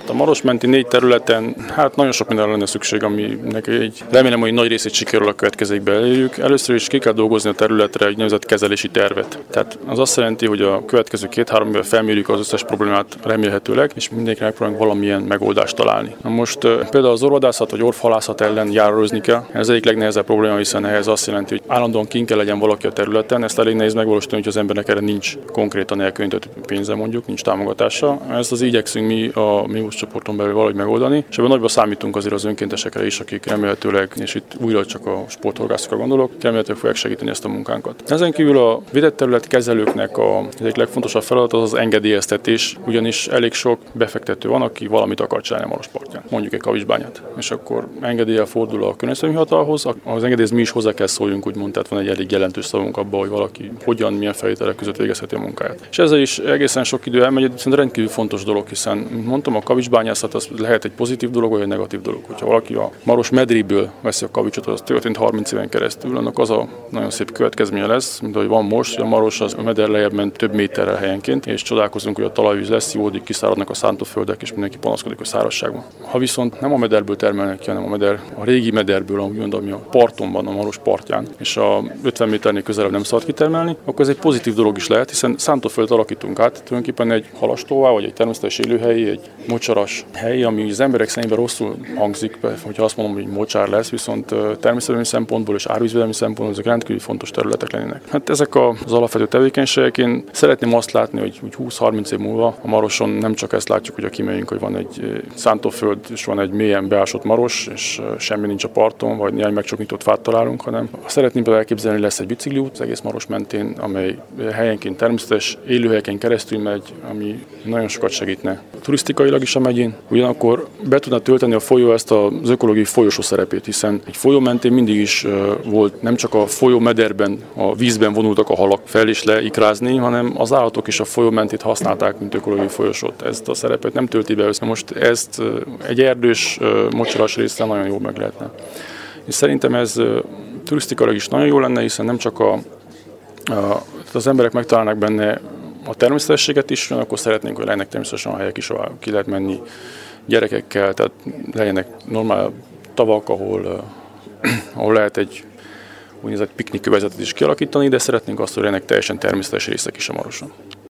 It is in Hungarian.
A Maros menti 4 területen nagyon sok mindenre lenne szükség, aminek remélem, hogy nagy részét sikerül a következőkben elérjük. Először is ki kell dolgozni a területre egy nevezett kezelési tervet. Tehát az azt jelenti, hogy a következő 2-3 évben felmérjük az összes problémát remélhetőleg, és mindenkinek megpróbálunk valamilyen megoldást találni. Na most például az orvadászat vagy orvhalászat ellen járőrözni kell. Ez egyik legnehezebb probléma, hiszen ehhez azt jelenti, hogy állandóan kint kell legyen valaki a területen. Ezt elég nehéz megvalósítani, hogy az embernek erre nincs konkrétan elkülönített pénze, mondjuk, nincs támogatása. Ezt az igyekszünk mi a mi csoporton belül valahogy megoldani, és ebben nagyban számítunk azért az önkéntesekre is, akik remélhetőleg, és itt újra csak a sporthorgászokra gondolok, remélhetőleg fogják segíteni ezt a munkánkat. Ezen kívül a védett terület kezelőknek az egyik legfontosabb feladat az engedélyeztetés, ugyanis elég sok befektető van, aki valamit akar csinálni a Maros partján, mondjuk egy kavicsbányát, és akkor engedéllyel fordul a környezetvédelmi hivatalhoz, az engedélyhez mi is hozzá kell szóljunk, úgymond, tehát van egy elég jelentős szavunk abban, hogy valaki hogyan, milyen feltételek között végezheti a munkáját. És ezzel is egészen sok idő elmegy, hiszen rendkívül fontos dolog, hiszen, mint mondtam, a kavicsbányászat az lehet egy pozitív dolog, vagy egy negatív dolog. Hogyha valaki a Maros medréből veszi a kavicsot, az történt 30 éven keresztül, annak az a nagyon szép következménye lesz, mint ahogy van most, hogy a Maros az a meder lejjebb ment több méterrel helyenként, és csodálkozunk, hogy a talajvíz lesz, jódik, kiszáradnak a szántóföldek, és mindenki panaszkodik, hogy szárazság van. Ha viszont nem a mederből termelnek ki, hanem a régi mederből, ami a parton van, a Maros partján, és a 50 méternél közelebb nem szabad kitermelni, akkor ez egy pozitív dolog is lehet, hiszen szántóföldet alakítunk át, tulajdonképpen egy halastóvá, vagy egy természetes élőhely, egy mocsaras hely, ami az emberek szemében rosszul hangzik, hogyha azt mondom, hogy mocsár lesz, viszont természetvédelmi szempontból és árvízvédelmi szempontból ezek rendkívül fontos területek lennének. Hát ezek az alapvető tevékenységek. Én szeretném azt látni, hogy 20-30 év múlva a Maroson nem csak ezt látjuk, hogy kimegyünk, hogy van egy szántóföld, és van egy mélyen beásott Maros, és semmi nincs a parton, vagy néhány megcsoknított fát találunk, hanem szeretném például elképzelni, hogy lesz egy bicikliút az egész Maros mentén, amely helyenként természetes élőhelyeken keresztül megy, ami nagyon sokat segítne turisztikailag is a megyén. Ugyanakkor be tudna tölteni a folyó ezt az ökológiai folyosó szerepét, hiszen egy folyó mentén mindig is volt, nem csak a folyó mederben, a vízben vonultak a halak fel és leikrázni, hanem az állatok is a folyó mentét használták, mint ökológiai folyosót. Ezt a szerepet nem tölti be össze. Most ezt egy erdős, mocsaras részen nagyon jól meg lehetne. És szerintem ez turisztikailag is nagyon jó lenne, hiszen nem csak az emberek megtalálnak benne a természetességet is, akkor szeretnénk, hogy legyenek természetesen a helyek is, ahol ki lehet menni gyerekekkel, tehát legyenek normál tavak, ahol lehet egy úgynevezett piknikövezetet is kialakítani, de szeretnénk azt, hogy legyenek teljesen természetes részek is a Maroson.